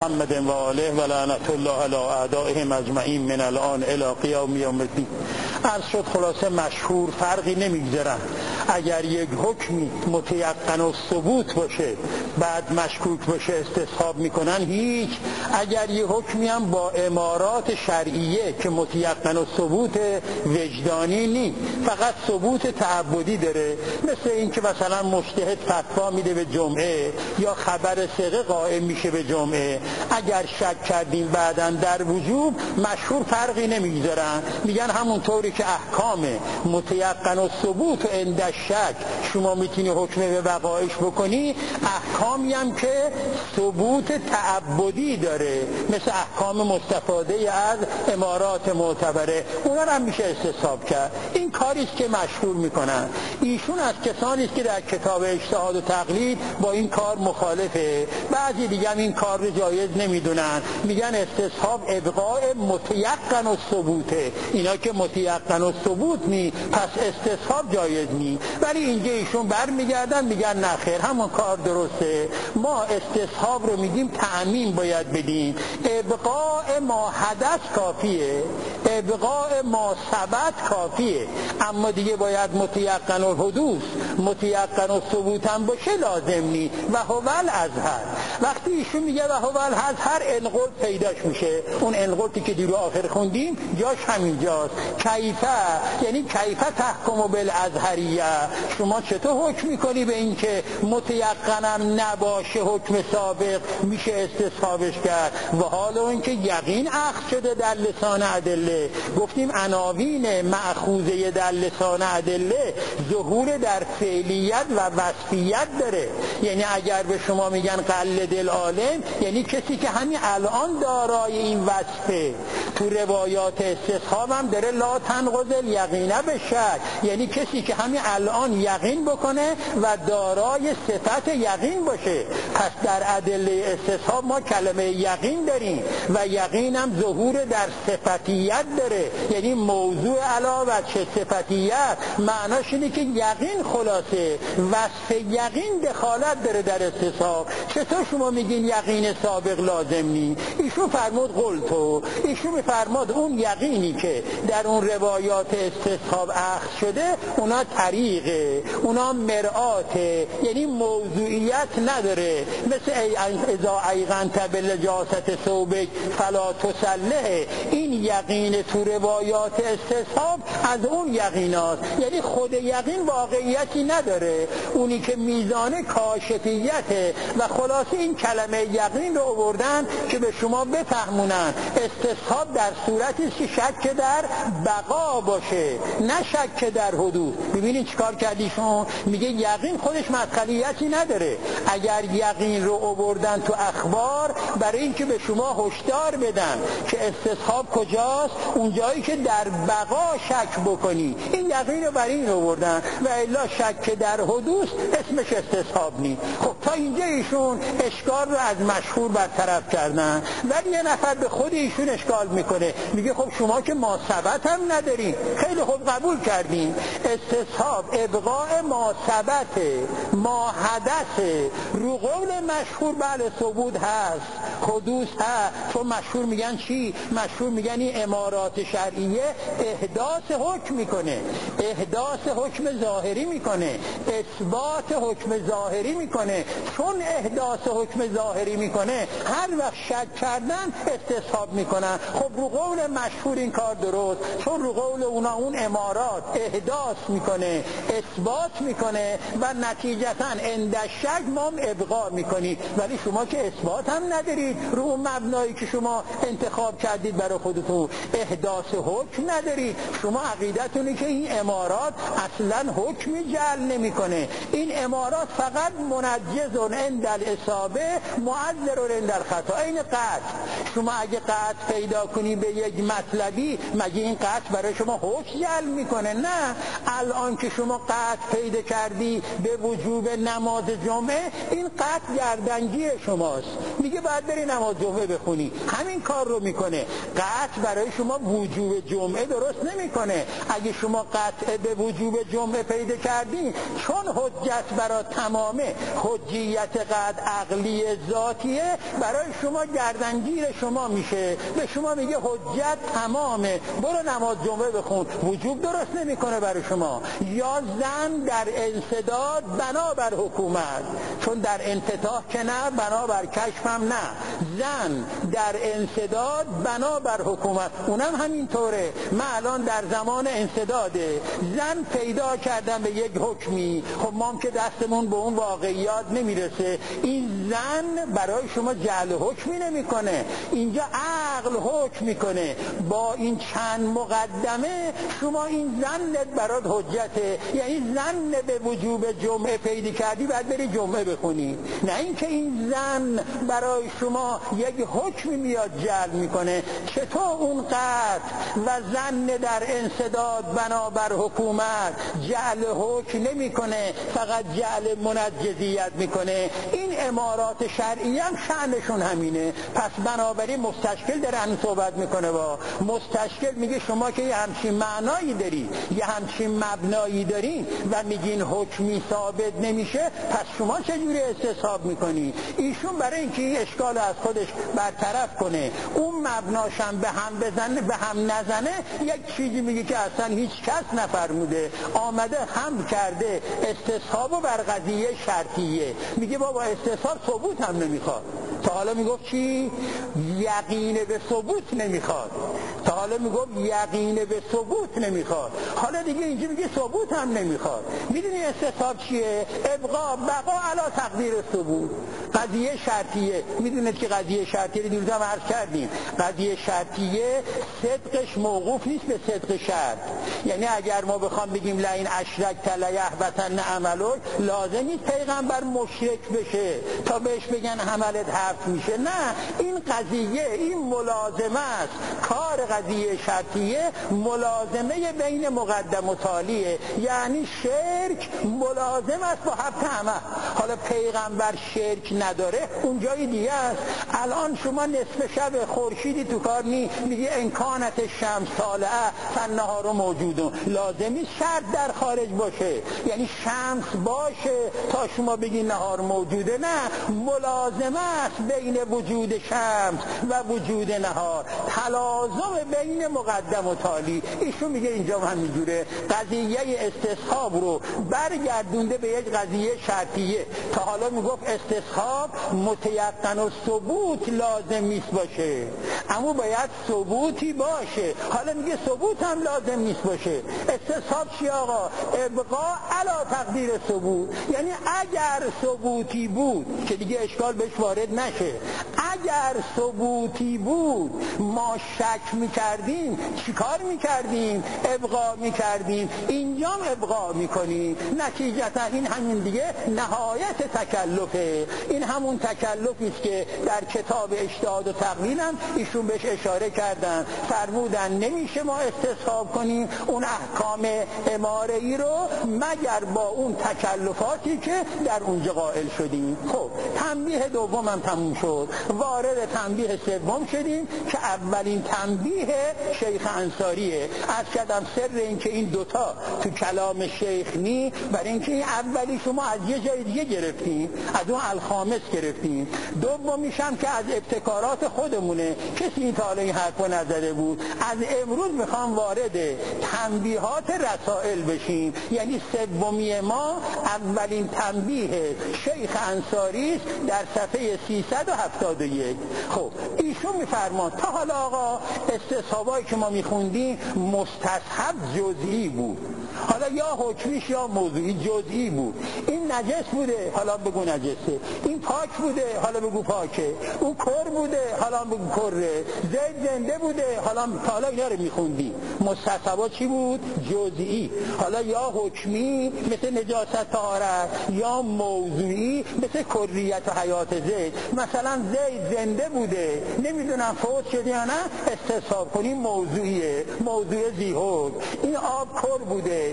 محمد و آله و لعنت الله علی اعدائهم اجمعین من الان الی قیام یوم الدین. عرض شد خلاصه مشهور فرقی نمیگذارن. اگر یک حکمی متیقن و ثبوت باشه بعد مشکوک باشه استصحاب میکنن هیچ. اگر یک حکمی هم با امارات شرعیه که متیقن و ثبوت وجدانی نی، فقط ثبوت تعبدی داره، مثل این که مثلا مجتهد فتوا میده به جمعه یا خبر ثقه قائم میشه به جمعه، اگر شک کردیم بعداً در وجوب مشهور فرقی نمیگذارن، میگن همونطوری که احکام متیقن و ثبوت و عند شک شما میتونی حکم به وقایعش بکنی، احکامی هم که ثبوت تعبدی داره مثل احکام مستفاده از امارات معتبره، اونا هم میشه استصحاب کرد. این کاریست که مشهور میکنن. ایشون از کسانی است که در کتاب اجتهاد و تقلید با این کار مخالفه. بعضی دیگه هم این کار رو جایز نمیدونن، میگن استصحاب ابقاء متیقن و ثبوته. اینا که متیقن و ثبوت نی پس استصحاب جایز نی. ولی اینجا ایشون برمیگردن میگن نه خیر، همون کار درسته. ما استصحاب رو میگیم تعمیم باید بدیم. ابقاء ما حدث کافیه، ابقاء ما ثبت کافیه، اما دیگه باید متیقن و حدوث متیقن و ثبوت هم باشه لازم نی. و هو الازهر. وقتی ایشون میگه و هو الازهر انقلب پیداش میشه. اون انقلبی که دیرو آخر خوندیم جاش همینجاست. کیفه یعنی کیفه تحکم بالازهریه، شما چطور حکم میکنی به این که متیقنم نباشه حکم سابق میشه استصحابش کرد، و حال اون که یقین اخذ شده در لسان ادله. گفتیم عناوین مأخوذه در لسان ادله ظهور در فعلیت و وصفیت داره. یعنی اگر به شما میگن قلد العالم یعنی کسی که همین الان دارای این وصفه. تو روایات استصحاب هم داره لا تنقض الیقین بالشک، یعنی کسی که همین الان یقین بکنه و دارای صفت یقین باشه. پس در ادله استصحاب ما کلمه یقین داریم و یقین هم ظهور در صفتیت داره، یعنی موضوع علاوه چه صفتیت معناش اینه که یقین خلاصه وصف یقین دخالت داره در استصحاب. چطور شما میگین یقین سابق لازم نی؟ ایشون فرمود قلتو، ایشون فرمود اون یقینی که در اون روایات استصحاب اخذ شده اونا طریقه، اونا مرآته، یعنی موضوعیت نداره. مثل اذا ایقنت بالنجاست ثوبک فلا تسلح، این یقین تو روایات استصحاب از اون یقینات، یعنی خود یقین واقعیتی نداره، اونی که میزان کاشفیته. و خلاصه این کلمه یقین رو آوردن که به شما بفهمونن استصحاب در صورتی که شک در بقا باشه نه شک در حدوث. ببینید چیکار کردیشون، میگه یقین خودش مدخلیتی نداره. اگر یقین رو آوردن تو اخبار برای اینکه به شما هشدار بدن که استصحاب کجاست، اونجایی که در بقا شک بکنی، این یقین رو برای این آوردن، و الا شک در حدوث اسمش استصحاب نی. خب تا اینجا ایشون اشکال رو از مشهور برطرف کردن. ولی یه نفر به خود ایشون اشکال میکنه، میگه خب شما که ما ثبت هم ندارین. خیلی خوب قبول کردیم استصحاب ابقاء ما ثبت ما حدث. رو قول مشهور بله ثبوت هست حدوث هست، چون مشهور میگن چی؟ مشهور میگن این امارات شرعیه احداث حکم میکنه، احداث حکم ظاهری میکنه، اثبات حکم ظاهری میکنه. چون احداث حکم ظاهری میکنه هر وقت شک کردن استصحاب میکنن. خب رو قول مشهور این کار درست، چون رو قول اونا اون امارات احداث میکنه اثبات میکنه و نتیجتا عند شک ما ابقا میکنی. ولی شما که اثبات هم ندارید، رو اون مبنایی که شما انتخاب کردید برای خودتون احداث حکم ندارید. شما عقیدتونه که این امارات اصلا حکمی جعل نمیکنه، این امارات فقط منجز عند الاصابه معذر عند الخطا. این قطع، شما اگه قطع پیدا کنی به یک مطلبی مگه این قطع برای شما حکم جعل میکنه؟ نه. الان که شما قطع پیدا کردی به وجوب نماز جمعه، این قطع گردنگی شماست، میگه باید بری نماز جمعه بخونی، همین کار رو میکنه. قطع برای شما وجوب جمعه درست نمیکنه. اگه شما قطع به وجوب جمعه پیدا کردی، چون حجت برای تمامه، حجیت قطع عقلی ذاتیه، برای شما گردنگیر شما میشه، به شما میگه حجت تمامه، برو نماز جمعه بخون، وجوب درست نمیکنه برای شما. یا زن در انسداد بنابر حکومت، چون در انفتاح که نه، بنابر کشف هم نه، زن در انسداد بنابر حکومت، اونم همینطوره. من الان در زمان انسداده، زن پیدا کردن به یک حکمی، خب ما هم که دستمون به اون واقعیات نمیرسه، این زن برای شما جعل حکمی نمیکنه، اینجا عقل حکم میکنه. با این چند مقدمه شما این زنت برات حجته، یعنی زن به وجوب جمعه پیدا کردی باید بری جمعه بخونی، نه اینکه این زن برای شما یک حکمی میاد جعل میکنه. چطور اون قطع و زن در انسداد بنابر حکومت جعل حکم نمیکنه، فقط جعل منجزیت میکنه؟ این امارات شرعی هم شأنشون همینه. پس بنابراین مستشکل داره همین صحبت میکنه، با مستشکل میگه شما که یه همچین معنایی داری، یه همچین مبنایی داری و میگین حکمی ثابت نمیشه، پس شما چجوری استصحاب میکنی؟ ایشون برای اینکه این اشکال از خودش برطرف کنه، اون مبناشم به هم بزنه به هم نزنه، یک چیزی میگه که اصلا هیچ کس نفرموده، آمده هم کرده استصحاب بر قضیه شرطیه. میگه بابا استصحاب ثبوت هم نمیخواد. تا حالا میگفت چی؟ یقین به ثبوت نمیخواد. تا حالا میگفت یقین به ثبوت نمیخواد، حالا دیگه اینجا میگه ثبوت هم نمیخواد. میدونی استصحاب چیه؟ ابقا بقا علی تقدیر ثبوت. قضیه شرطیه، میدونید که قضیه شرطیه رو دیروز هم عرض کردیم، قضیه شرطیه صدقش موقوف نیست به صدق شرط. یعنی اگر ما بخوام بگیم لئن اشرکت لیحبطن عملک، لازم نیست پیغمبر مشرک بشه تا بهش بگن عملت حبط میشه، نه، این قضیه این ملازمه است. کار قضیه شرطیه ملازمه بین مقدم و تالیه، یعنی شرک ملازم است با حبط عمل. حالا پیغمبر شرک نداره اون جای دیگه است. الان شما نصف شب خورشیدی تو کار نی، میگه امکانت شمس طالعه فالنهار موجودون، لازمی شرط در خارج باشه، یعنی شمس باشه تا شما بگی نهار موجوده، نه، ملازمه است بین وجود شمس و وجود نهار، تلازم بین مقدم و تالی. ایشون میگه اینجا همینجوره، قضیه استصحاب رو برگردونده به یک قضیه شرطیه. تا حالا میگفت استصحاب متیقن و ثبوت لازم نیست باشه، اما باید ثبوتی باشه. حالا میگه ثبوت هم لازم نیست باشه. استصحاب چی آقا؟ ابقا علی تقدیر ثبوت، یعنی اگر ثبوتی بود که دیگه اشکال بهش وارد نشه، اگر ثبوتی بود ما شک میکردیم چیکار میکردیم؟ ابقا میکردیم. اینجام ابقا میکنیم. نتیجتا این همین دیگه نهایت تکلفه. این همون تکلفی است که در کتاب اجتهاد و تقلیل هم ایشون بهش اشاره کردن، فرمودن نمیشه ما استصحاب کنیم اون احکام اماره ای رو مگر با اون تکلفاتی که در اونجا قائل شدیم. خب تنبیه دوم هم تموم شد، وارد تنبیه سوم شدیم که اولین تنبیه شیخ انصاریه. از کردم سر این که این دوتا تو کلام شیخ نی، برای اینکه این اولی شما از یه جای دیگه گرفتیم، از اون الخامس گرفتیم، دومیش هم که از ابتکارات خودمونه، کسی این تا حالا این حرفو نزده بود. از امروز میخوام وارد تنبیهات رسائل بشیم، یعنی سومی ما اولین تنبیه شیخ انصاری در صفحه 371. خب ایشون میفرمان تا حالا آقا استصحابایی که ما میخوندیم مستصحب جزئی بود، حالا یا حکمیش یا موضوعی جزئی بود. این نجس بوده، حالا بگو نجسه. این پاک بوده، حالا بگو پاکه. اون کر بوده، حالا بگو کره. زید زنده بوده، حالا اینا رو میخوندیم. مستصحبا چی بود؟ جزئی. حالا یا حکمی مثل نجاست طهارت، یا موضوعی مثل کریت و حیات زید. مثلا زید زنده بوده، نمیدونم فوت شده یا نه، استصحاب کنیم موضوعیه، موضوع ذی‌حکم. این آب کر بوده،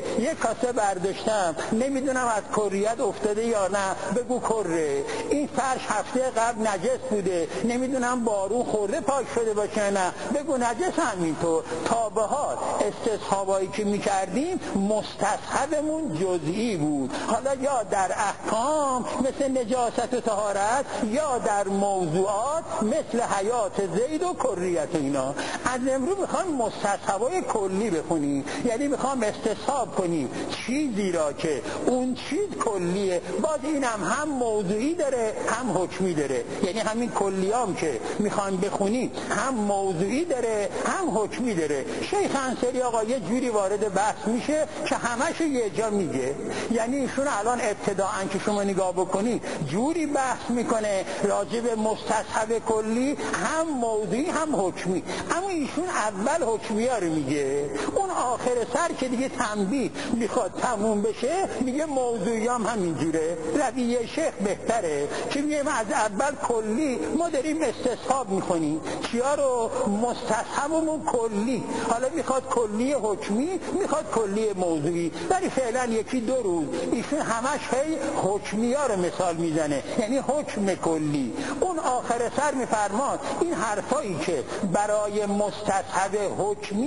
یک کاسه برداشتم نمیدونم از کریت افتاده یا نه، بگو کره. این فرش هفته قبل نجس بوده، نمیدونم بارون خورده پاک شده باشه نه، بگو نجس. همینطور تا به حال استصحابایی که میکردیم مستصحبمون جزئی بود، حالا یا در احکام مثل نجاست و طهارت یا در موضوعات مثل حیات زید و کریت اینا. از امروز میخوام مستصحبای کلی بخونیم، یعنی میخوام استصحاب کنیم چیزی را که اون چیز کلیه، باز اینم هم موضوعی داره هم حکمی داره، یعنی همین کلیام که میخوام بخونیم هم موضوعی داره هم حکمی داره. شیخ انصاری آقا یه جوری وارد بحث میشه که همشو یه جا میگه، یعنی ایشون الان ابتداعاً که شما نگاه بکنید جوری بحث میکنه راجع به مستصحب کلی، هم موضوعی هم حکمی، اما ایشون اول حکمی ها رو میگه، اون آخر سر که دیگه تنبیه میخواد تموم بشه میگه موضوعی هم همینجوره. رویه شیخ بهتره که میگه از اول کلی ما داریم استصحاب میکنیم، چیا رو؟ مستصحبمون کلی، حالا میخواد کلی حکمی میخواد کلی موضوعی، ولی فعلا یکی دو روز ایشون همش هی حکمی ها رو مثال میزنه، یعنی حکم کلی. اون آخر سر میفرماد این حرفایی که برای مستصحب حکمی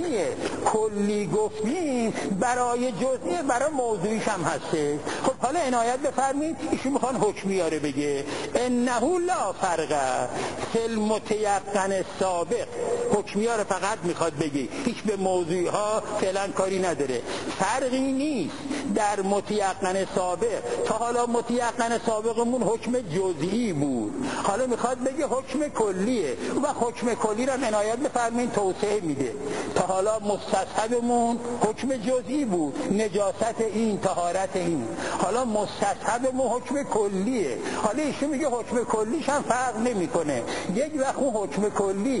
کلی گفتیم برای جزئی برای موضوعیش هم هسته. خب حالا عنایت بفرمید ایشون میخوان حکمی ها رو بگه. انه لا فرق فی المتیقن السابق، حکمی ها رو فقط میخواد بگه، هیچ به موضوعی ها فعلا کاری نداره. فرقی نیست در متیقن سابق، تا حالا متیقن سابقمون حکم جزئی بود، حالا میخواد بگه حکم کلیه و حکم کلی را عنایت بفرمایید توسعه میده. تا حالا مستصحبمون حکم جزئی بود، نجاست این طهارت این، حالا مستصحبمون حکم کلیه، حالا ایشون میگه حکم کلیش هم فرق نمیکنه. یک وقت اون حکم کلی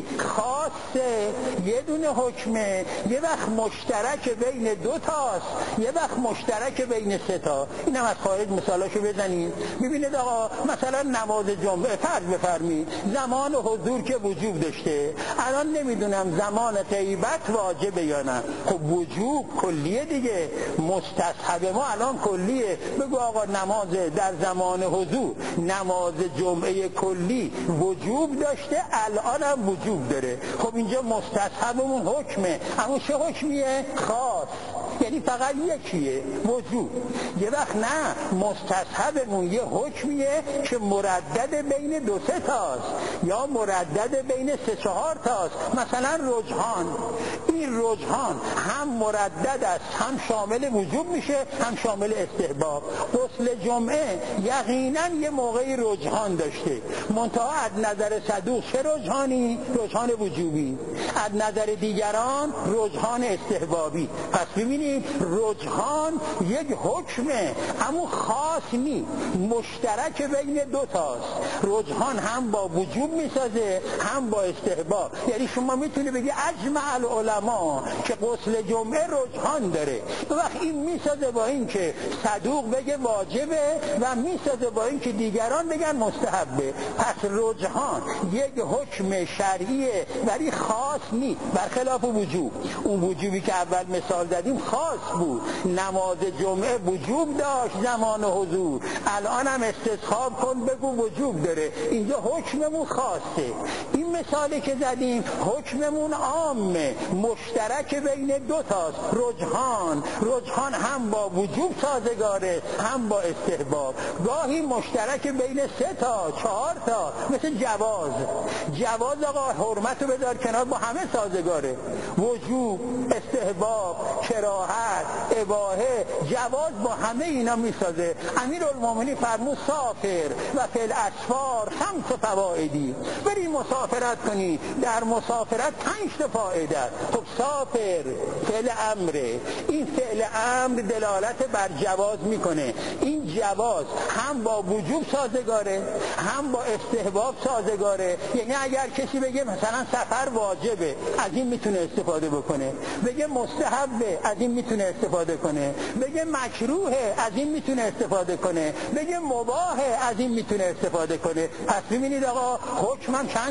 خاصه یه دونه حکمه، یه وقت مشترک بین دو تاست، یه وقت مشترک بین سه تا. اینم از خارج مثالاشو بزنیم ببینید. آقا مثلا نماز جمعه فرض بفرمایید زمان حضور که وجوب داشته، الان نمیدونم زمان غیبت واجبه یا نه، خب وجوب کلیه دیگه، مستصحب ما الان کلیه. بگو آقا نماز در زمان حضور نماز جمعه کلی وجوب داشته الان هم وجوب داره، خب اینجا مستصحبمون حکمه، اما چه حکمیه؟ خاص، یعنی فقط یکیه وجوب. یه وقت نه، مستصحبمون یه حکمیه که مردد بین دو سه تاست یا مردد بین سه چهار تاست. مثلا رجحان، این رجحان هم مردد است، هم شامل وجوب میشه هم شامل استحباب. غسل جمعه یقینا یه موقعی رجحان داشته، منتها از نظر صدوق چه رجحانی؟ رجحان وجوبی، از نظر دیگران رجحان استحبابی. پس ببینید رجحان یک حکمه اما خاص نی، مشترک بین دو تاست. رجحان هم با وجوب میسازه هم با استحباب، یعنی شما میتونی بگی اجمع العلماء که غسل جمعه رجحان داره، وقت این میسازه با این که صدوق بگه واجبه و میسازه با این که دیگران بگن مستحبه. پس رجحان یک حکم شرعیه ولی خاص نی، برخلاف وجوب. اون وجوبی که اول مثال زدیم خاص بود، نماز جمعه وجوب داشت زمان حضور، الان هم استصحاب کن بگو وجوب داره، اینجا حکممون خاصه. این مثالی که زدیم حکممون عامه، مشترک بین دو تاست، رجحان هم با وجوب سازگاره هم با استحباب، گاهی مشترک بین سه تا چهار تا، مثل جواز آقا حرمتو بذار کنار، با همه سازگاره، وجوب، استحباب، کراهت، اباحه، جواز با همه اینا میسازه. امیرالمومنین فرمود سافر و فی الاسفار 5 فوائدی، بری مسافرت کنی، در مسافرت 5 تا فایده. خب سافر فعل امره، این فعل امر دلالت بر جواز میکنه، این جواز هم با وجوب سازگاره هم با استحباب سازگاره. یعنی اگر کسی بگه مثلا سفر واجبه، از این میتونه استفاده بکنه، بگه مستحبه، از این میتونه استفاده کنه، بگه مکروهه، از این میتونه استفاده کنه، بگه مباهه، از این میتونه استفاده کنه. پس ببینید آقا حکم هم چند جور شد؟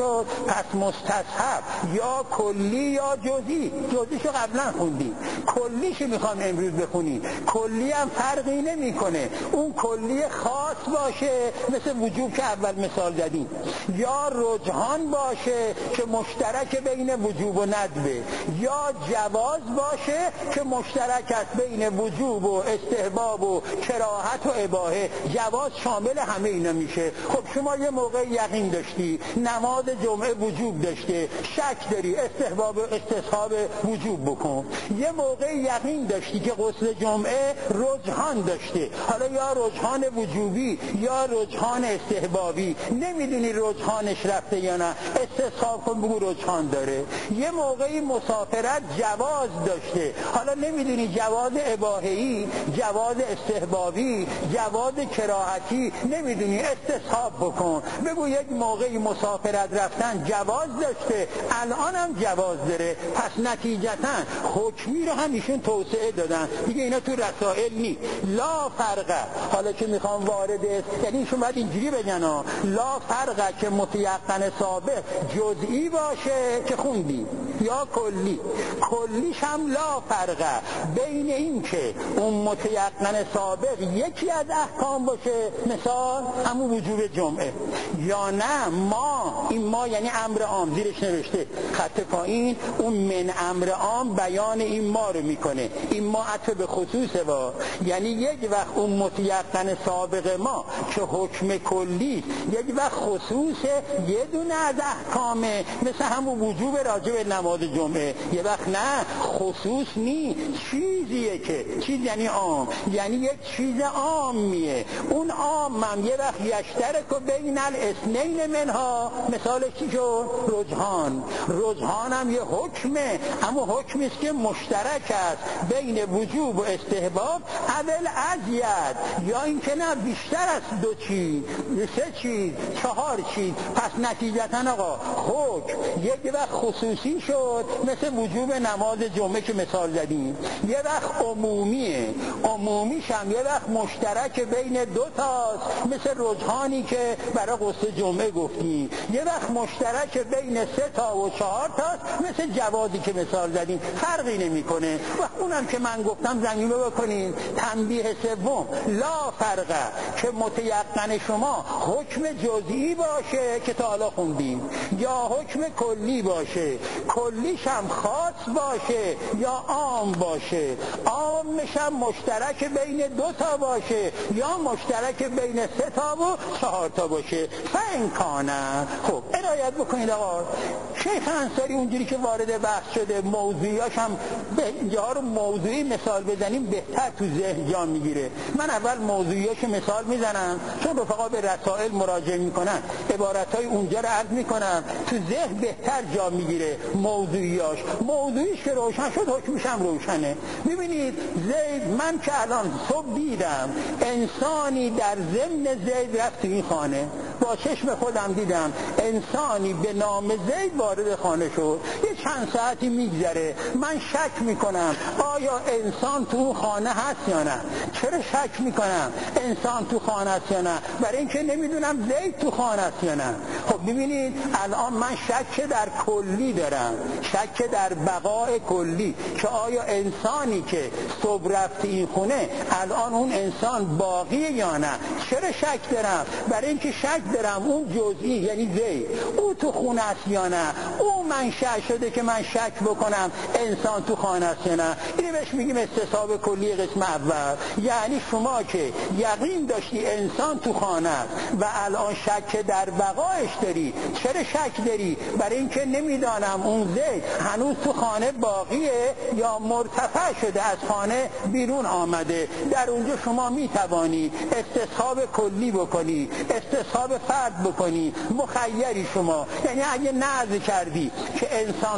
شد؟ پس مستصحب یا کلی یا جزئی. جزئیشو قبلا خوندیم، کلیشو میخوام امروز بخونیم. کلی هم فرقی نمیکنه، اون کلی خاص باشه مثل وجوب که اول مثال زدیم، یا رجحان باشه که مشترک بین وجوب و ندبه، یا جواز باشه که مشترک است بین وجوب و استحباب و کراهت و اباحه. جواز شامل همه اینا میشه. خب شما یه موقع یقین داشتی نماز جمعه وجوب داشته، شک داری استحباب و استصحاب وجوب بکن. یه موقع یقین داشتی که غسل جمعه رجحان داشته، حالا یا رجحان وجوبی یا رجحان استحبابی، نمیدونی رجحانش رفته یا نه، استصحاب کن بگو رجحان داره. یه موقعی مسافرت جواز داشته، حالا نمیدونی جواز اباحه‌ای، جواز استحبابی، جواز کراهتی، نمیدونی استصحاب بکن بگو یک موقعی مسافرت رفتن جواز داشته، الان هم جواز داره. پس نتیجتاً حکمی رو هم ایشون توسعه دادن دیگه، اینا تو رسائل نی. لا فرقه، حالا که میخوام وارد یعنی ایشون باید اینجوری بگن لا فرقه که متیقن سابق جزئی باشه که خوندیم یا کلی. کلیش هم لا فرقه بین این که اون متیقن سابق یکی از احکام باشه، مثال همون وجوب جمعه، یا نه ما، این ما یعنی امر عام، زیرش نوشته خط پایین اون من امر عام بیان این ما رو میکنه. این ما عطف به خصوصه یعنی یک وقت اون متیقن سابق ما که حکم کلی، یک وقت خصوص یه دونه از احکامه مثل همون وجوب راجع به نماز جمعه، یه وقت نه خصوص نی، چیزیه که چیز یعنی عام، یعنی یک چیز عامیه. اون عام هم یه وقت یشترک و بین الاثنین منها، مثالش چی شد؟ رجحان. رجحان هم یه حکمه، اما حکمی است که مشترک است بین وجوب و استحباب، اول ازید یا این که نه بیشتر از دو چیز، سه چیز، چهار چیز. پس نتیجتا آقا حکم یک وقت خصوصی شد مثل وجوب نماز جمعه که مثال زدیم، یه وقت عمومیه، عمومیش هم یه وقت مشترک بین دو تاست مثل رجحانی که برای غسل جمعه گفتیم، یه وقت مشترک بین سه تا و چهار تاست مثل جوازی که مثال زدیم. فرقی نمیکنه. و اونم که من گفتم زمینه بکنین. تنبیه سوم لا فرقه که متیقن شما حکم جزئی باشه که تا حالا خوندیم یا حکم کلی باشه، کلیش هم خاص باشه یا عام باشه، عامش هم مشترک بین دو تا باشه یا مشترک بین سه تا و چهار تا باشه. فانکانه. خب عنایت بکنید آقا، شیخ انصاری اونجوری که وارد بحث شده موضوعیاش هم به اینجا رو موضوعی مثال بزنیم بهتر تو ذهن جا میگیره. من اول موضوعیاشو مثال میزنم چون رفقا به رسائل مراجعه میکنن، عبارتهای اونجا رو عرض میکنم، تو ذهن بهتر جا میگیره موضوعیاش. موضوعیش که روشن شد حکمش هم روشنه. ببینید زید، من که الان صبح دیدم انسانی در ضمن زید رفت این خانه، با چشم خودم دیدم انسانی به نام زید وارد خانه شد. یه چند ساعتی میگذره، من شک میکنم آیا انسان تو خانه هست یا نه. چرا شک میکنم انسان تو خانه است یا نه؟ برای اینکه نمیدونم زید تو خانه است یا نه. خب ببینید الان من شک در کلی دارم، شک در بقاء کلی، که آیا انسانی که صبح رفت این خونه الان اون انسان باقیه یا نه. چرا شک دارم؟ برای اینکه شک دارم اون جزئی یعنی زید او تو خونه است یا نه. او منشأ شده که من شک بکنم انسان تو خانه است یا نه. اینو بهش میگیم استصحاب کلی قسم اول. یعنی شما که یقین داشتی انسان تو خانه است و الان شک در بقایش داری. چرا شک داری؟ برای اینکه نمیدانم اون زید هنوز تو خانه باقیه یا مرتفع شده از خانه بیرون آمده. در اونجا شما میتوانی استصحاب کلی بکنی، استصحاب فرد بکنی، مخیری شما. یعنی اگه نظر کردی که انسان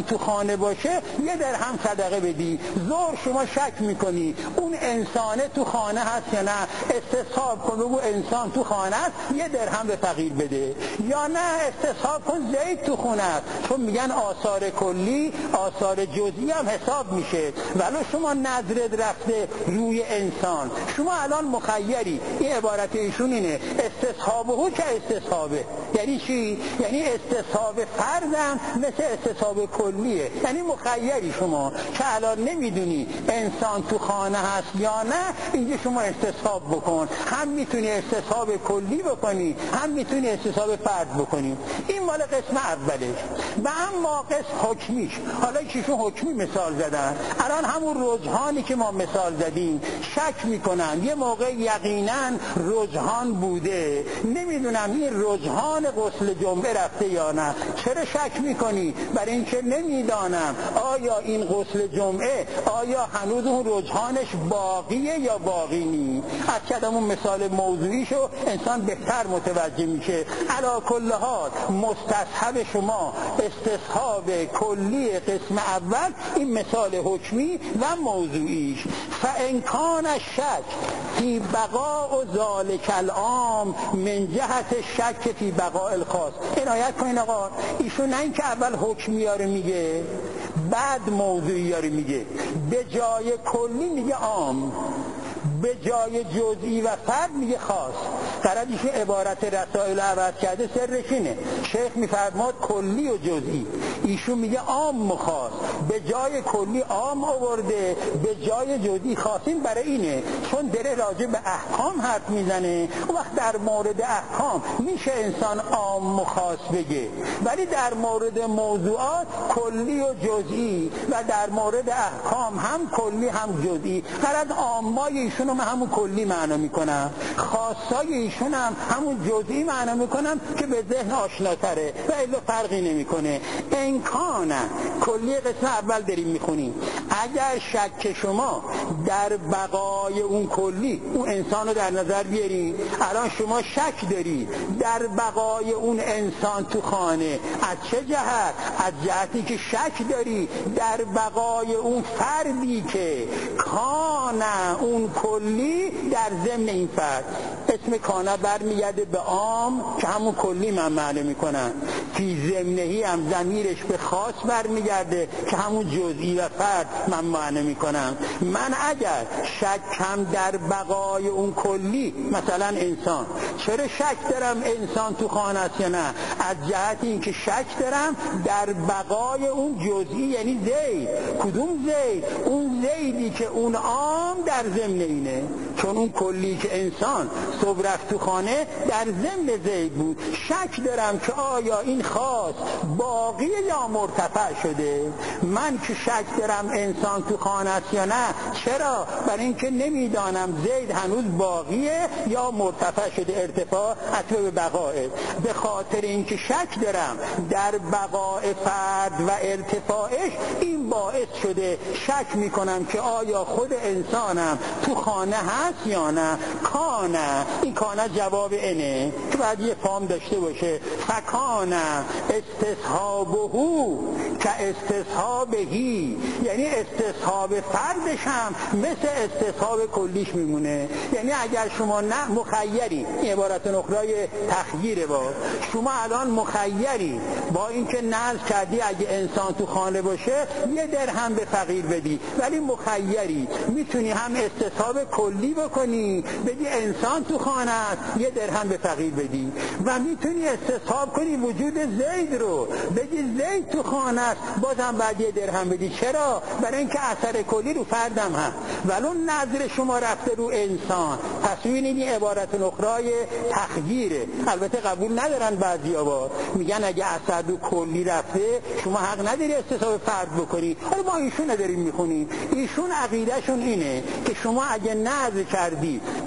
انسان تو خانه باشه 1 درهم صدقه بدی. ظهر شما شک میکنی اون انسانه تو خانه هست یا نه، استصحاب کن بگو انسان تو خانه است 1 درهم به فقیر بده، یا نه استصحاب کن زید تو خونه است، چون میگن آثار کلی آثار جزئی هم حساب میشه. ولو شما نظرت رفته روی انسان، شما الان مخیری. این عبارت ایشون اینه استصحابه که استصحابه. یعنی چی؟ یعنی استصحاب فردم مثل استصحاب کلیه. یعنی مخیری شما که الان نمیدونی انسان تو خانه هست یا نه، اینجا شما استصحاب بکن. هم میتونی استصحاب کلی بکنی، هم میتونی استصحاب فرد بکنی. این مال قسم اولش. و اما قسم حکمیش، حالا ایشون حکمی مثال زدن. الان همون رجحانی که ما مثال زدیم شک میکنن یه موقع یقینا رجحان بوده، نمیدونم این رجحان غسل جمعه رفته یا نه. چرا شک میکنی؟ برای اینکه نمیدانم آیا این غسل جمعه آیا هنوز اون رجحانش باقیه یا باقی نی. از کدام اون مثال موضوعیشو انسان بهتر متوجه میشه. علی کل حال مستصحب شما استصحاب کلی قسم اول این مثال حکمی و موضوعیش. فانکان الشک فی بقاء ذالک العام من جهت شک فی بقاء الخاص. عنایت کنین آقا، ایشون نه اینکه اول حکمیاره میگه بعد موضوعیاره میگه، به جای کلی میگه عام، به جای جزئی و فرد میگه خاص. قرار ایشون عبارت رسائل عوض کرده، سرش اینه. شیخ میفرماد کلی و جزئی، ایشون میگه عام و خاص. به جای کلی عام آورده، به جای جزئی خاص. این برای اینه چون داره راجع به احکام حرف میزنه. وقت در مورد احکام میشه انسان عام و خاص بگه، ولی در مورد موضوعات کلی و جزئی و در مورد احکام هم کلی هم جزئی. قرار عامای ایشون هم همون کلی معنا میکنم، خاصای ایشون هم همون جزئی معنا میکنم که به ذهن آشناتره و الا فرقی نمیکنه. امکانه کلی قسم اول داریم میخونیم. اگر شک شما در بقای اون کلی، اون انسان رو در نظر بیاریم، الان شما شک داری در بقای اون انسان تو خانه. از چه جهت؟ از جهتی که شک داری در بقای اون فردی که کانه اون کلی در ضمن این فرد. اسم کانه برمیگرده به عام که همون کلی من معنی میکنن، فی ضمنهی هم ضمیرش به خاص برمیگرده که همون جزئی و فرد من معنی میکنم. من اگر شکم در بقای اون کلی، مثلا انسان، چرا شک دارم انسان تو خانه است یا نه؟ از جهت اینکه شک دارم در بقای اون جزئی، یعنی زید. کدوم زید؟ اون زیدی که اون عام در ضمن اینه، چون اون کلی که انسان صبح رفت تو خانه در ضمن زید بود. شک دارم که آیا این خاص باقی یا مرتفع شده. من که شک دارم انسان تو خانه است یا نه، چرا؟ برای اینکه نمیدانم زید هنوز باقیه یا مرتفع شده. ارتفاع عطف به بقاه. به خاطر اینکه شک دارم در بقاء فرد و ارتفاعش، این باعث شده شک میکنم که آیا خود انسانم تو خانه هست یا نه. کانه، این کانه جواب اینه که باید یه فام داشته باشه. فکانه استصحابهو که استصحابهی، یعنی استصحاب فردش هم مثل استصحاب کلیش میمونه. یعنی اگر شما نه مخیری، این عبارت نخرای تخییره، با شما الان مخیری با اینکه نظر کردی اگه انسان تو خانه باشه 1 درهم به فقیر بدی، ولی مخیری میتونی هم استصحاب کلی بکنی بدی انسان تو خانه است 1 درهم به فقیر بدی، و میتونی استصحاب کنی وجود زید رو بگی زید تو خانه است بازم بعد 1 درهم بدی. چرا؟ برای اینکه اثر کلی رو فردم هست، ولو نظر شما رفته رو انسان. پس این عبارت نخرای تخییره. البته قبول ندارن بعضیا، میگن اگه اثر رو کلی رفته شما حق نداری استصحاب فرد بکنی. حالا ما ایشون نداریم میخونیم. ایشون عقیدهشون اینه که شما اگه نظر کردی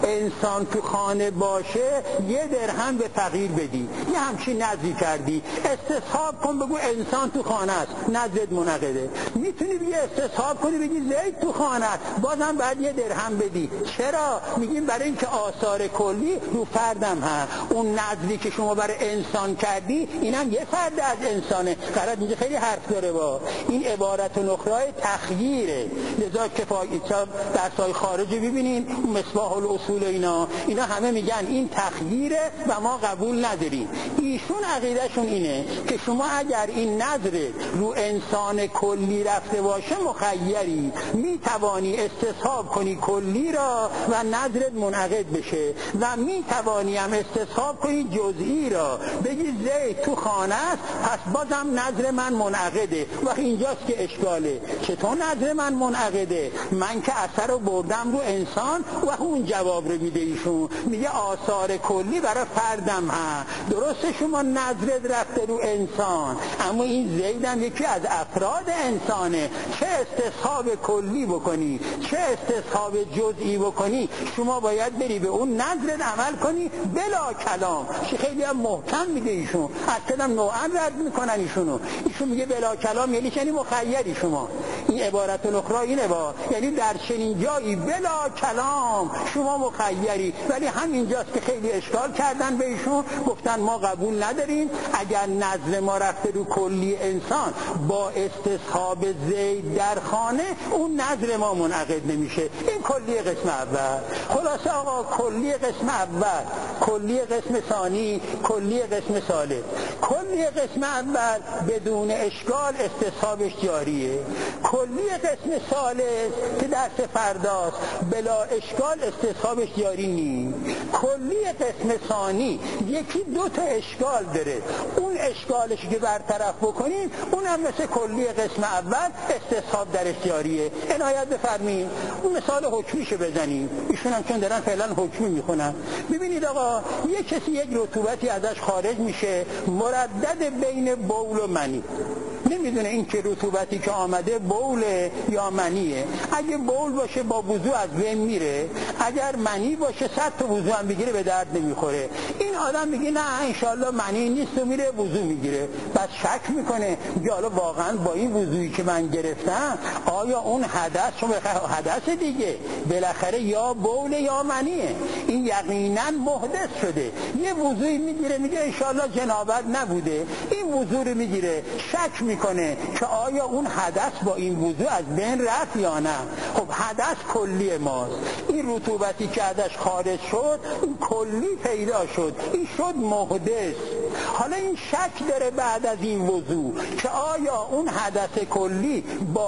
انسان تو خانه باشه 1 درهم به فقیر بدی، یه همچین نذری کردی، استصحاب کن بگو انسان تو خانه است، نذرت منعقده. میتونی بگی استصحاب کنی بگی زید تو خانه است، بازم بعد 1 درهم بدی. چرا؟ میگیم برای اینکه آثار کلی رو فردم هست. اون نذری که شما برای انسان کردی اینم یه فرد از انسانه. قرار اینجا خیلی حرف داره با این عبارت و نخرای تخییره. لذا کفایت درسای خارجی ببینین مصباح الاصول اینا همه میگن این تخییره و ما قبول نداریم. ایشون عقیدهشون اینه که شما اگر این نظر رو انسان کلی رفته باشه مخیری، میتوانی استصحاب کنی کلی را و نظرت منعقد بشه و میتوانی هم استصحاب کنی جزئی را، بگی زید تو خانه است پس بازم نظر من منعقده. و اینجاست که اشکاله. چطور نظر من منعقده؟ من که اثر رو بردم رو انسان و اون جواب رو میده. ایشون میگه آثار کلی برای فردم هست. درسته شما نظرت رفته رو انسان، اما این زیدم یکی از افراد انسانه. چه استصحاب کلی بکنی چه استصحاب جزئی بکنی، شما باید بری به اون نظرت عمل کنی بلا کلام. خیلی هم محکم میگه ایشون، اصلا نوعا رد میکنن ایشون میگه بلا کلام یعنی مخیری. شما این عبارت الاخرى اینه یعنی در چنین جایی بلا کلام شما مخیری. ولی همینجاست که خیلی اشکال کردن به ایشون، گفتن ما قبول نداریم اگر نظر ما رفته رو کلی انسان با استصحاب زید در خانه اون نظر ما منعقد نمیشه. این کلی قسم اول. خلاصه آقا کلی قسم اول، کلی قسم ثانی، کلی قسم ثالث. کلی قسم اول بدون اشکال استصحابش جاریه. کلی قسم ثالث که درس فرداست بلا اشکال استصحابش جاری نیست. کلی قسم ثانی یکی 2 تا اشکال داره، اون اشکالش که برطرف بکنیم اونم مثل کلی قسم اول استصحاب درش جاریه. عنایت بفرمایید اون مثال حکمیشو بزنیم. ایشون هم چون دارن فعلا حکمی میخونن. ببینید آقا یک کسی یک رطوبتی ازش خارج میشه مردد بین بول و منی، نمیدونه این که رطوبتی که آمده بوله یا منیه. اگه بول باشه با وضو از بین میره، اگر منی باشه 100 تا وضو هم بگیره به درد نمیخوره. این آدم میگه نه انشالله منی نیست و میره وضو میگیره. بعد شک میکنه میگه حالا واقعا با این وضویی که من گرفتم آیا اون حدث، چون حدث دیگه بالاخره یا بول یا منیه، این یقینا محدث شده. یه وضویی میگیره میگه انشالله جنابت نبوده، این وضو رو میگیره شک میکنه که آیا اون حدث با این وضو از بین رفت یا نه. خب حدث کلی ماست، این رطوبتی که ازش خارج شد این کلی پیدا شد، این شد محدث. حالا این شک داره بعد از این وضو که آیا اون حدث کلی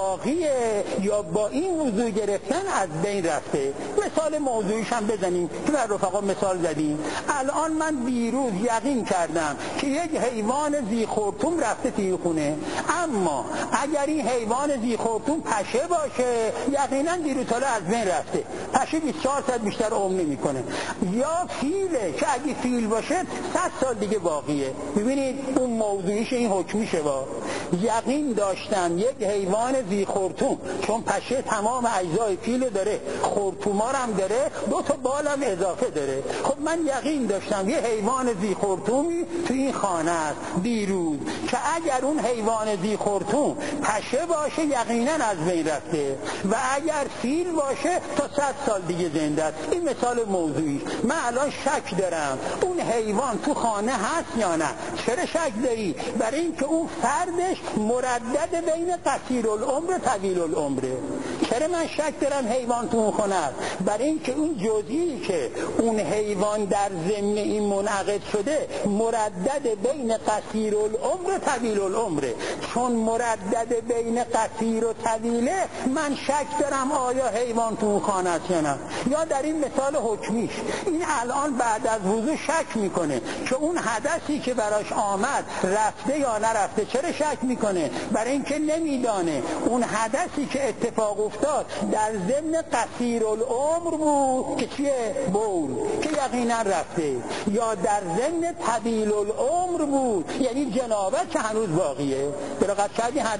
باقیه یا با این وضو گرفتن از بین رفته. مثال موضوعیش هم بزنیم که بر رفقا مثال زدیم. الان من دیروز یقین کردم که یک حیوان ذی‌خرطوم رفته توی خونه، اما اگر این حیوان ذی‌خرطوم پشه باشه یقینا دیروتاله از بین رفته. پشه 24 ساعت بیشتر عمر نمیکنه. یا فیله که اگه فیل باشه 100 سال دیگه باقیه. ببینید اون موضوعیش این حکمیشه. با یقین داشتم یک حیوان ذی‌خرطوم، چون پشه تمام اجزای فیل داره، خرطومار هم داره، 2 تا بال هم اضافه داره. خب من یقین داشتم یه حیوان ذی‌خرطومی تو این خانه است دیروز که اگر اون حیوان ذی‌خرطوم پشه باشه یقینا از بین رفته و اگر فیل باشه تا 100 سال دیگه زنده است. این مثال موضوعی. من الان شک دارم اون حیوان تو خانه هست یا نه. چرا شک داری؟ برای اینکه اون فردش مردد بین قصیر العمر طویل العمره. چرا من شک دارم حیوان تو اون خانه است؟ برای اینکه اون جزئی که اون حیوان در ضمن این منعقد شده مردد بین قصیر العمر طویل العمره. چون مردد بین قصیر و طویله من شک دارم آیا حیوان تو اون خانه است یا نه. یا در این مثال حکمیش این الان بعد از وضو شک میکنه که اون حدثی که براش آمد رفته یا نرفته. چرا شک میکنه؟ برای اینکه نمیدانه اون حدثی که اتفاق افتاد در ضمن قصیر العمر بود که چیه؟ بول، که یقینا رفته، یا در ضمن طویل العمر بود یعنی جنابت که هنوز باقیه. دقت کردی هر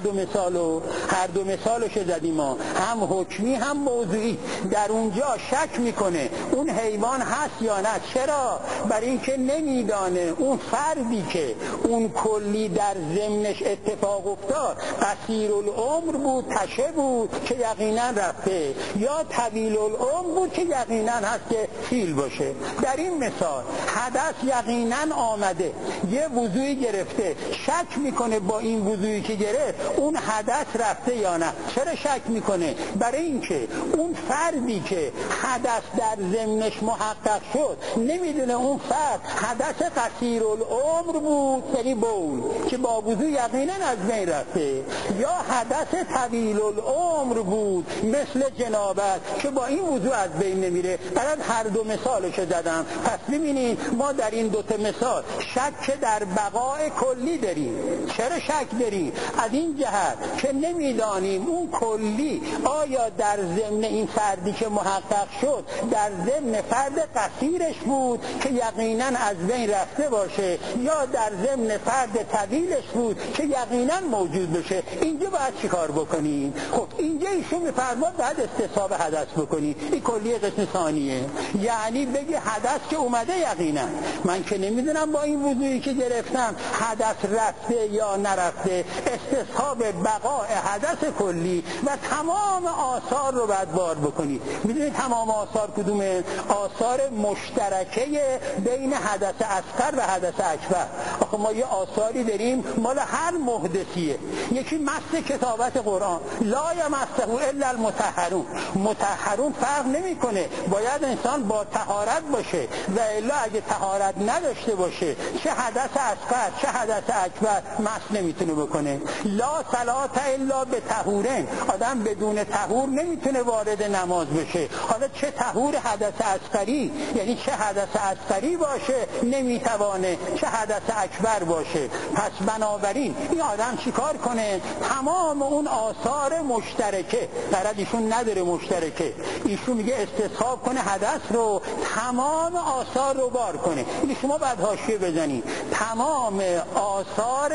دو مثالش زدیم ما، هم حکمی هم موضوعی. در اونجا شک میکنه اون حیوان هست یا نه. چرا؟ برای اینکه نمیدانه اون فردی که اون کلی در ضمنش اتفاق افتاد قصیر العمر بود، تشه بود که یقینا رفته، یا طویل العمر بود که یقینا هست که فیل باشه. در این مثال حدث یقینا آمده، یه وضوعی گرفته، شک میکنه با این وضوعی که گرفت اون حدث رفته یا نه. چرا شک میکنه؟ برای اینکه اون فردی که حدث در ضمنش محقق شد نمیدونه اون فرد حدث قصیر العمر بود یعنی بول که با وضوع یقینا از بین رفته، یا حدث طویل العمر بود مثل جنابت که با این وضوع از بین نمیره. برای هر دو مثالش زدم. پس ببینید ما در این دو تا مثال شک در بقای کلی داریم. چرا شک داریم؟ از این جهت که نمیدانیم اون کلی آیا در ضمن این فردی که محقق شد در ضمن فرد قصیرش بود که یقینا از بین رفته باشه، یا در ضمن فرد طویلش بود که یقینا موجود باشه. اینجا باید چیکار بکنیم؟ خب اینجا ایشون میفرماد باید استصحاب حدث بکنی. این کلیه قسم ثانیه، یعنی بگی حدث که اومده یقینا، من که نمیدونم با این وضوعی که گرفتم حدث رفته یا نرفته. استصحاب بقای حدث کلی و تمام آثار رو باید بار بکنی. میدونید تمام آثار کدومه؟ آثار مشترکه بین حدث اصغر و حدث اکبر. آخه ما یه آثاری داریم مال هر محدثیه. یکی مس کتابت قرآن، لا یمسه الا المطهرون. مطهرون فرق نمیکنه، باید انسان با طهارت باشه و الا اگه طهارت نداشته باشه چه حدث اصغر چه حدث اکبر مس نمیتونه بکنه. لا صلات الا بطهورن، آدم بدون طهور نمیتونه وارد نماز بشه. حالا چه طهور حدث اصغری یعنی چه حدث اصغری باشه نمیتوانه، چه حدث اکبر باشه. پس بنابراین این آدم چیکار کنه؟ تمام اون آثار مشترکه، برای ایشون نداره مشترکه، ایشون میگه استصحاب کنه حدث رو، تمام آثار رو بار کنه. این شما بعد حاشیه بزنید تمام آثار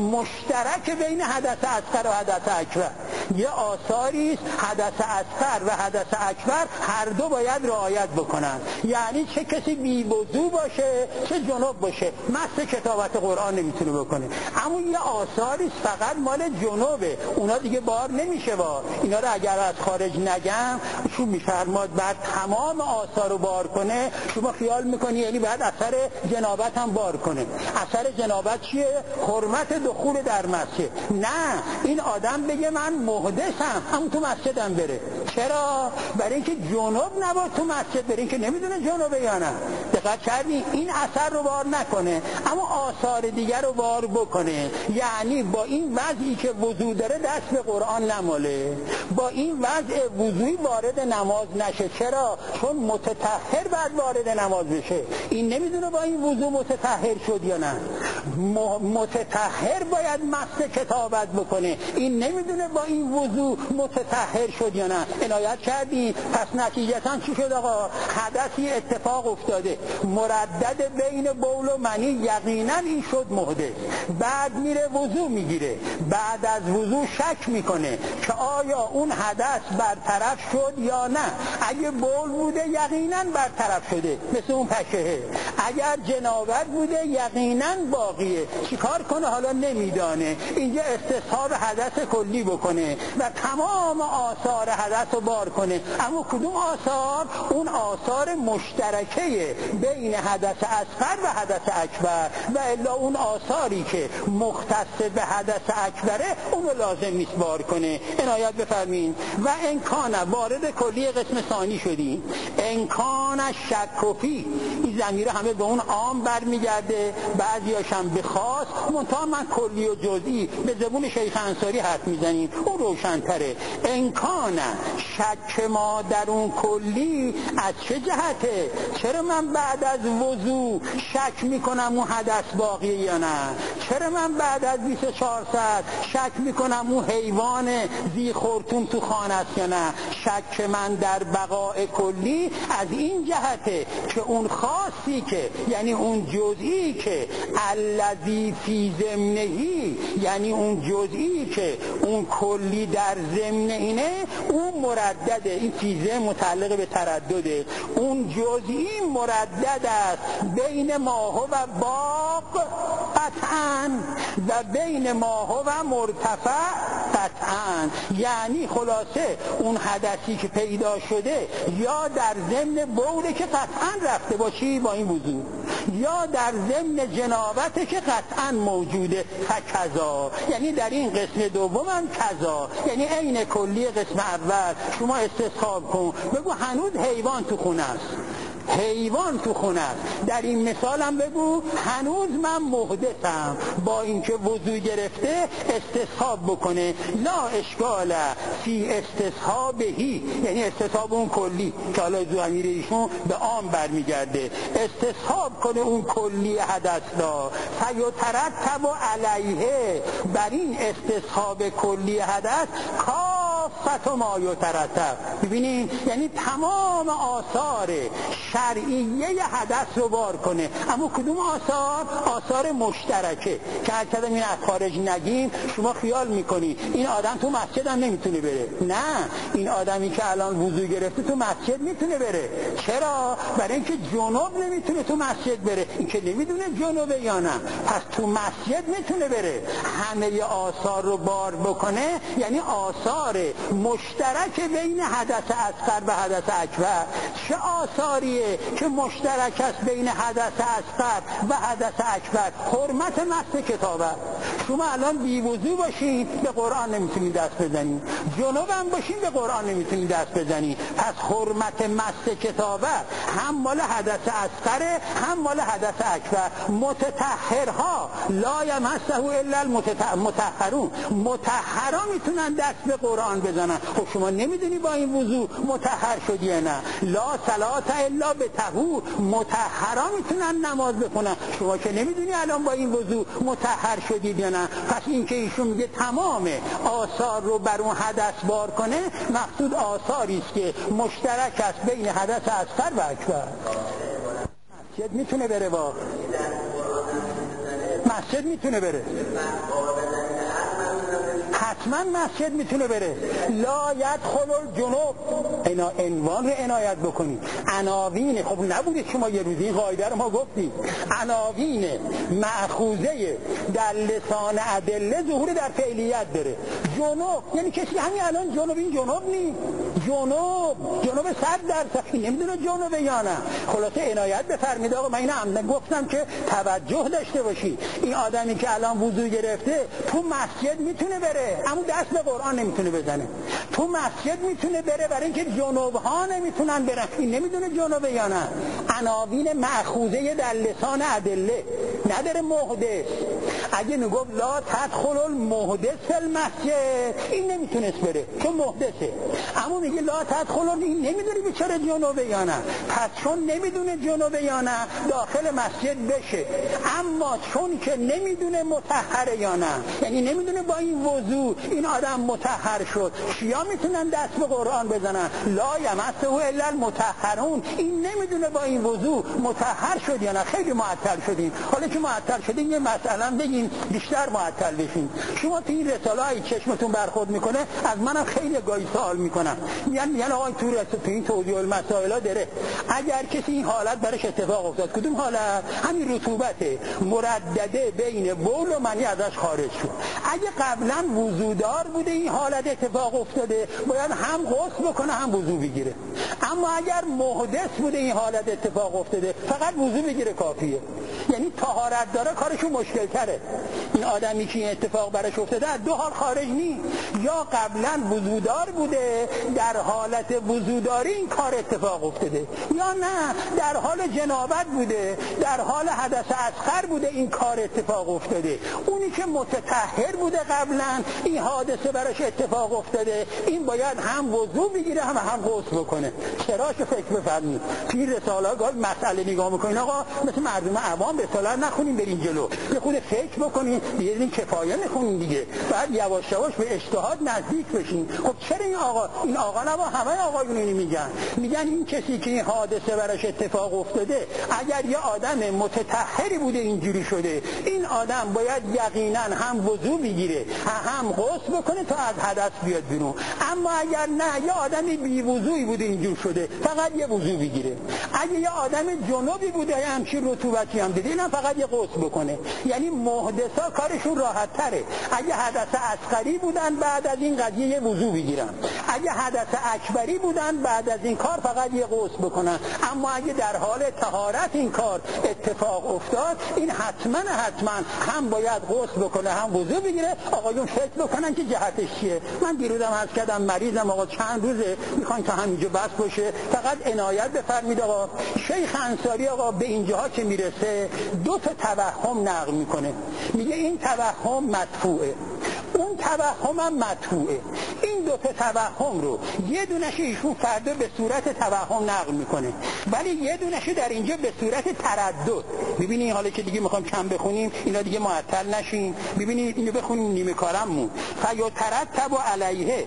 مشترک بین حدث اصغر و حدث اکبر. یه آثاری است حدث اصغر و حدث اکبر هر دو باید رعایت بکنن. یعنی چه کسی بی وضو باشه چه جنوب باشه مس کتابت قرآن نمیتونه بکنه. اما یه آثاری فقط مال جنوبه، اونا دیگه بار نمیشه. اینا رو اگر از خارج نگم چون میفرماد بعد تمام آثار رو بار کنه. شما خیال میکنی یعنی بعد اثر جنابت هم بار کنه. اثر جنابت چیه؟ حرمت دخول در مسجد. نه، این آدم بگه من محدثم اما تو مسجدم بره. چرا؟ برای اینکه جنوب نباید تو مسجد بره، اینکه نمیدونه جنوبه یا نه. دقت کردی؟ این اثر رو بار نکنه اما آثار دیگر رو بار بکنه. یعنی با این وضعی که وضو داره دست به قرآن نماله، با این وضع وضوعی وارد نماز نشه. چرا؟ چون متطهر بعد وارد نماز بشه. این نمیدونه با این وضو متطهر شد یا نه. متطهر باید مس کتابت بکنه، این نمیدونه با این وضو متطهر شد یا نه. عنایت کردی؟ پس نتیجتا چی شد آقا؟ حدثی اتفاق افتاده مردد بین بول و منی، یقینا این شد محدث. بعد میره وضو میگیره، بعد از وضو شک میکنه که آیا اون حدث برطرف شد یا نه. اگه بول بوده یقینا برطرف شده مثل اون پشهه، اگر جنابت بوده یقینا باقیه. چیکار کنه؟ حالا نمیدانه. اینجا استصحاب حدث کلی بکنه و تمام آثار حدث رو بار کنه. اما کدوم آثار؟ اون آثار مشترکه بین حدث اصغر و حدث اکبر، و الا اون آثاری که مختص به حدث اکبره اونو لازم نیست بار کنه. عنایت بفرمین. و امکان وارد کلی قسم ثانی شدیم، امکان شک و فی، این ضمیر همه مطابق به اون عام برمیگرده، بعضیاشم به خاص. منتها من کلی و جزئی به زبون شیخ انصاری حرف میزنیم، اون روشن‌تره. امکانه شک ما در اون کلی از چه جهته؟ چرا من بعد از وضو شک میکنم اون حدث باقیه یا نه؟ چرا من بعد از 24 ساعت شک میکنم اون حیوان ذی خرطوم تو خانه است یا نه؟ شک من در بقاء کلی از این جهته که اون خاصی که یعنی اون جزئی که الذی فی ضمنهی، یعنی اون جزئی که اون کلی در ضمن اینه، اون مردده. این فیزه متعلق به تردده. اون جزئی مردد است بین ماهو و باق قطعاً و بین ماهو و مرتفع قطعاً. یعنی خلاصه اون حدثی که پیدا شده یا در ضمن بوله که قطعاً رفته با چی؟ با این وضو، یا در ضمن جنابته که قطعاً موجوده. فکذا، یعنی در این قسم دوم هم کذا، یعنی عین کلی قسم اول. شما استصحاب کن، بگو هنوز حیوان تو خونه است، حیوان تو خونه است. در این مثالم بگو هنوز من محدثم، با اینکه وضو گرفته استصحاب بکنه. لا اشکال فی استصحابهی، یعنی استصحاب اون کلی که حالا زو امیر ایشون به عام برمیگرده. استصحاب کنه اون کلی حدث را، فیترتب علیه، بر این استصحاب کلی حدث کافت ما یترتب. ببینید یعنی تمام آثار شرعیه حدث رو بار کنه. اما کدوم آثار؟ آثار مشترکه که هر کدوم این از خارج نگیم. شما خیال میکنی این آدم تو مسجد هم نمیتونه بره. نه، این آدمی که الان وضو گرفته تو مسجد میتونه بره. چرا؟ برای اینکه جنوب نمیتونه تو مسجد بره. این که نمیدونه جنوبه یا نه، پس تو مسجد میتونه بره. همه آثار رو بار بکنه یعنی آثار مشترک بین حدث اصغر و حدث اکبر. چه آثاریه که مشترک است بین حدث اصغر و حدث اکبر؟ حرمت مس کتابه. شما الان بی وضو باشین به قرآن نمیتونید دست بزنید، جنوب هم باشین به قرآن نمیتونید دست بزنید. پس حرمت مس کتابه هم مال حدث اصغر هم مال حدث اکبر. متطهرها لا یمسه الا المطهرون، مطهرا میتونن دست به قرآن بزنن. خب شما نمیدونی با این وضو مطهر شدی یا نه؟ لا صلات الا به طهور، مطهرا میتونن نماز بخونن. شما که نمیدونی الان با این وضو مطهر شدید یا نه. پس این که ایشون میگه تمام آثار رو بر اون حدث بار کنه، مقصود آثاری است که مشترک است بین حدث اصغر و اکبر. مسجد میتونه بره، با مسجد میتونه بره، حتما مسجد میتونه بره. لا یدخل الجنوب، اینا عنوان رو عنایت بکنید. عناوین، خب نبودید شما یه روزی این قاعده رو ما گفتیم، عناوین مأخوذه در لسان ادله ظهور در فعلیت داره. جنوب یعنی کسی همین الان جنوب، این جنوب نی، جنوب 100% نمیدونه جنوب یا نه. خلاصه عنایت بفرمایید. آقا من اینو گفتم که توجه داشته باشید. این آدمی که الان وضو گرفته تو مسجد میتونه بره، اما دست به قرآن نمیتونه بزنه. تو مسجد میتونه بره برای اینکه جنوب ها نمیتونن برن. این نمیدونه جنوب یا نه. عناوین مأخوذه در لسان ادله نداره. محدث اگه میگفت لا تدخل المحدث فی المسجد، این نمیتونست بره چون محدثه. اما میگه لا تدخل، این نمیدونی بیچاره جنوبه یا نه. پس چون نمیدونه جنوبه یا نه داخل مسجد بشه. اما چون که نمیدونه مطهره یا نه، یعنی نمیدونه با این وضو این آدم مطهر شد، کیا میتونن دست به قرآن بزنن؟ لا یمسه الا المطهرون. این نمیدونه با این وضو مطهر شد یا نه. خیلی معطل شدیم. حالا که معطل شدیم یه مسئله بگیم بیشتر معطل بشین. شما تو این رساله‌ای چشمتون برخورد میکنه، از منم خیلی گاهی سوال میکنن، میگن آقا تو این توضیح المسائل داره اگر کسی این حالت برش اتفاق افتاد. کدوم حالت؟ همین رطوبت مردده بین بول و منی ازش خارج شد. اگه قبلا وضودار بوده این حالت اتفاق افتاده، باید هم غسل بکنه هم وضو بگیره. اما اگر محدث بوده این حالت اتفاق افتاده، فقط وضو بگیره کافیه. یعنی طهارت داره کارشون مشکل تره. این آدمی که این اتفاق براش افتاده از دو حال خارج نیست، یا قبلا وضودار بوده در حالت وضوداری این کار اتفاق افتاده، یا نه در حال جنابت بوده در حال حدث اصغر بوده این کار اتفاق افتاده. اونی که متطهر بوده قبلا این حادثه براش اتفاق افتاده، این باید هم وضو بگیره هم غسل بکنه. چراشو فکر بفرمایید. پیر رساله ها مسئله نگاه میکنین آقا مثل مردم عوام رساله نخونین برین جلو، یه خود فکر بکنین دیگه، این کفایه میخونین دیگه، بعد یواش یواش به اجتهاد نزدیک بشین. خب چرا این آقا نبا همه آقایون اینو میگن این کسی که این حادثه براش اتفاق افتاده اگر یه آدم متطهری بوده اینجوری شده، این آدم باید یقینا هم وضو بگیره هم غسل بکنه تا از حدث بیاد بیرون. اما اگر نه یه آدم بی وضوئی بوده اینجور شده فقط یه وضو بگیره. اگه یه آدم جنوبی بوده همچین رطوبتی هم دیده اینم فقط یه غسل بکنه. یعنی محدثا کارشون راحت تره. اگه حدث اصغری بودن بعد از این قضیه یه وضو بگیرن، اگه حدث اکبری بودن بعد از این کار فقط یه غسل بکنن. اما اگه در حال طهارت این کار اتفاق افتاد این حتما هم باید غسل بکنه هم وضو بگیره. آقایون فکر بکنن که جهتش چیه. من دیروزم عرض کردم مریضم آقا چند روزه میخواین تا همینجا بس باشه، فقط عنایت بفرمید آقا. شیخ انصاری آقا به اینجاها که میرسه دو تا توهم نقل میکنه، میگه این توهم مدفوعه اون توهم هم مدفوعه. این دو تا توهم رو یه دونش ایشون فردا به صورت توهم نقل میکنه ولی یه دونش در اینجا به صورت تردد. ببینید حالا که دیگه میخوام کم بخونیم اینا دیگه معطل نشین، ببینید اینو بخونیم نیمه کارمون. فیترتب علیه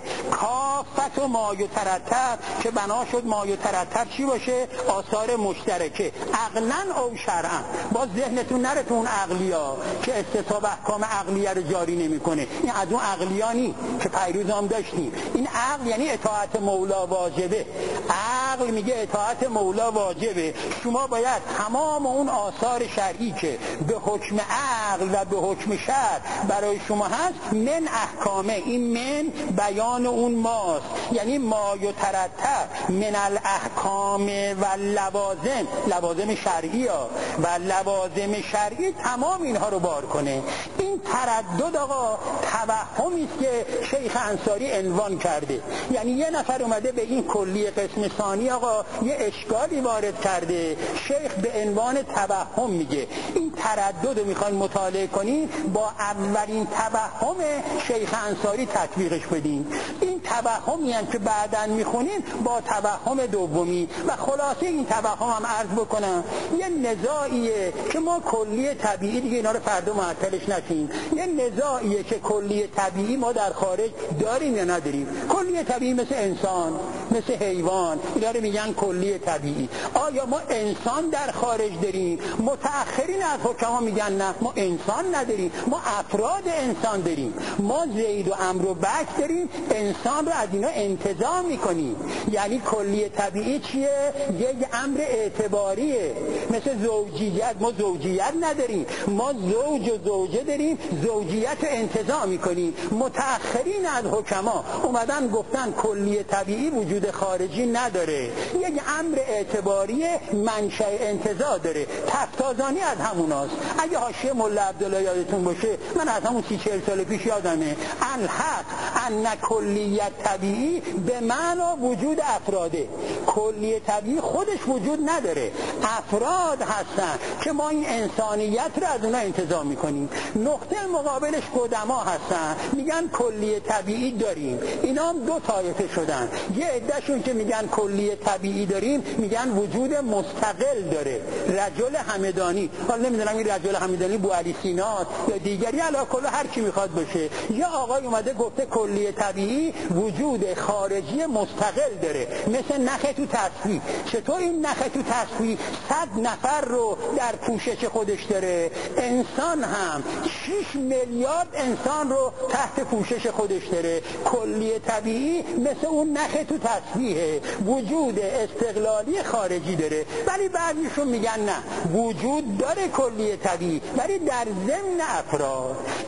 کافت و ما یترتب، که بنا شد ما یترتب چی باشه؟ آثار مشترکه عقلا او شرعا. باز ذهنتون نره تو اون عقلیا که استصحاب احکام عقلیه رو جاری نمیکنه. این از اون عقلیانی که پیروز هم داشتیم. این عقل یعنی اطاعت مولا واجبه. عقل میگه اطاعت مولا واجبه، شما باید تمام اون آثار شرعی که به حکم عقل و به حکم شرع برای شما هست من احکامه، این من بیان اون ماست، یعنی ما یترتب من الاحکام و لوازم شرعی ها و لوازم شرعی تمام اینها رو بار کنه. این تردد آقا توهمی است که شیخ انصاری عنوان کرده. یعنی یه نفر اومده به این کلی قسم ثانی آقا یه اشکالی وارد کرده، شیخ به عنوان توهم میگه این تردد رو میخواین مطالعه کنین با اولین توهم شیخ انصاری تطبیقش بدین. این توهمی هم که بعداً میخونین با توهم دومی. و خلاصه این توهم هم عرض بکنم یه نزاعیه که ما کلی طبیعی دیگه اینا رو فردا معطلش نشین، یه نزاعیه که کلی طبیعی ما در خارج داریم یا نداریم. کلی طبیعی مثل انسان مثل حیوان اینا رو میگن کلی طبیعی. آیا ما انسان در خارج داریم؟ متأخرین از حکما میگن نه ما انسان نداریم، ما افراد انسان داریم. ما زید و عمرو و بکر داریم، انسان رو از اینا انتزاع میکنیم. یعنی کلی طبیعی چیه؟ یک امر اعتباریه. مثل زوجیت، ما زوجیت نداریم، ما زوج و زوجه داریم، زوجیت رو انتزاع میکنیم. متأخرین از حکما اومدن گفتن کلی طبیعی وجود خارجی نداره، یک امر اعتباری منشأ انتزاع داره. تفتازانی از هموناست. اگه حاشیه ملا عبدالله یادتون باشه، من از همون 30-40 سال پیش یادمه الحق ان کلیت طبیعی به معنا وجود افراده. کلی طبیعی خودش وجود نداره، افراد هستن که ما این انسانیت رو از اونها انتزاع میکنیم. نقطه مقابلش قدما هستن میگن کلی طبیعی داریم. اینا هم دو طایفه شدن. یه عدهشون که میگن کلی طبیعی داریم میگن وجود مستقل داره. رجل همدانی، حالا نمیدونم این رجل همدانی بو علی سینا یا دیگری علاکل هر کی میخواد باشه، یه آقای اومده گفته کلی طبیعی وجود خارجی مستقل داره. مثل نخ تو تصویر. چطور این نخ تو تصویر 100 نفر رو در پوشش خودش داره؟ انسان هم 6 میلیارد انسان رو تحت پوشش خودش داره. کلی طبیعی مثل اون نخ تو تصویره، وجود استقلالی خارجی داره. ولی بعضیشون میگن نه، وجود داره کلی طبیعی ولی در ضمن افراد. این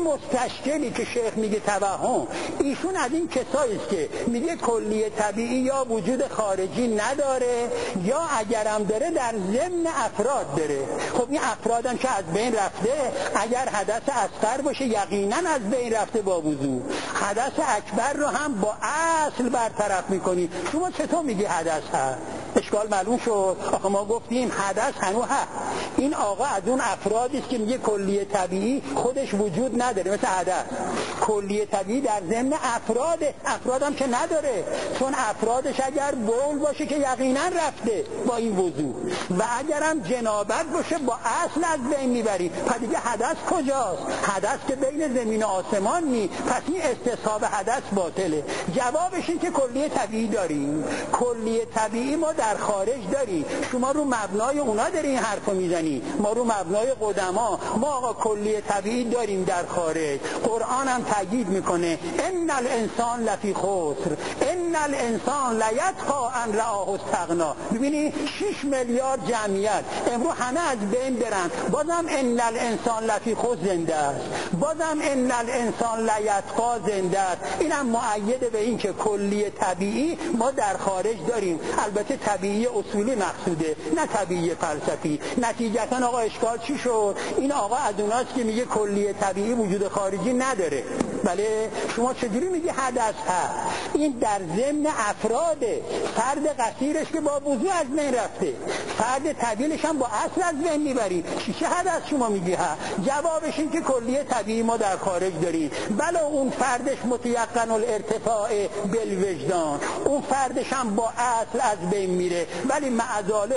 مستشکلی که شیخ میگه توهم، ایشون از این کسایی است که میگه کلیه طبیعی یا وجود خارجی نداره یا اگرم داره در ضمن افراد داره. خب این افرادم که از بین رفته، اگر حدث اصغر باشه یقینا از بین رفته با وضو، حدث اکبر رو هم با اصل برطرف میکنی. شما چطور میگی حدث هست؟ اشکال معلوم شد. آخه ما گفتیم حدث هنوز هست. این آقا از اون افرادی است که میگه کلیه طبیعی خودش وجود نداره، مثل حدث. کلیه طبیعی در ضمن افرادم که نداره، چون افرادش اگر بول باشه که یقینا رفته با این وضو، و اگرم جنابت باشه با اصل از بین میبری. پس دیگه حدث کجاست؟ حدث که بین زمین و آسمان نی، پس این استصحاب حدث باطله. جوابش این که کلیه طبیعی داریم. کلیه طبیعی ما در خارج داریم. شما رو مبنای اونا داری این حرفو میزنی، ما رو مبنای قدما. ما آقا کلیه طبیعی داریم در خارج. قرآن هم تاکید میکنه ان الانسان لفی خسر ان الانسان لیطغی ان رآه استغنا. ببینی 6 میلیارد جمعیت امروز همه از بین برن، بازم ان الانسان لفی خسر زنده است، بازم ان الانسان لیطغی زنده است. اینم مؤید به این که کلیه طبیعی ما در خارج داریم. البته طبیعی اصولی مقصوده، نه طبیعی فلسفی. نتیجتا آقا اشکال چی شد؟ این آقا از اوناست که میگه کلیه طبیعی وجود خارجی نداره. بله، شما چجوری میگی حدث هست؟ این در ضمن افراده. فرد قصیرش که با وضو از بین رفته، فرد طویلش هم با اصل از بین میبری. چه حدث شما میگی ها؟ جوابش این که کلیه طبیعی ما در خارج داریم. بله اون فردش متیقن الارتفاع بالوجدان، اون فردش هم با اصل از بین میره، ولی معذالک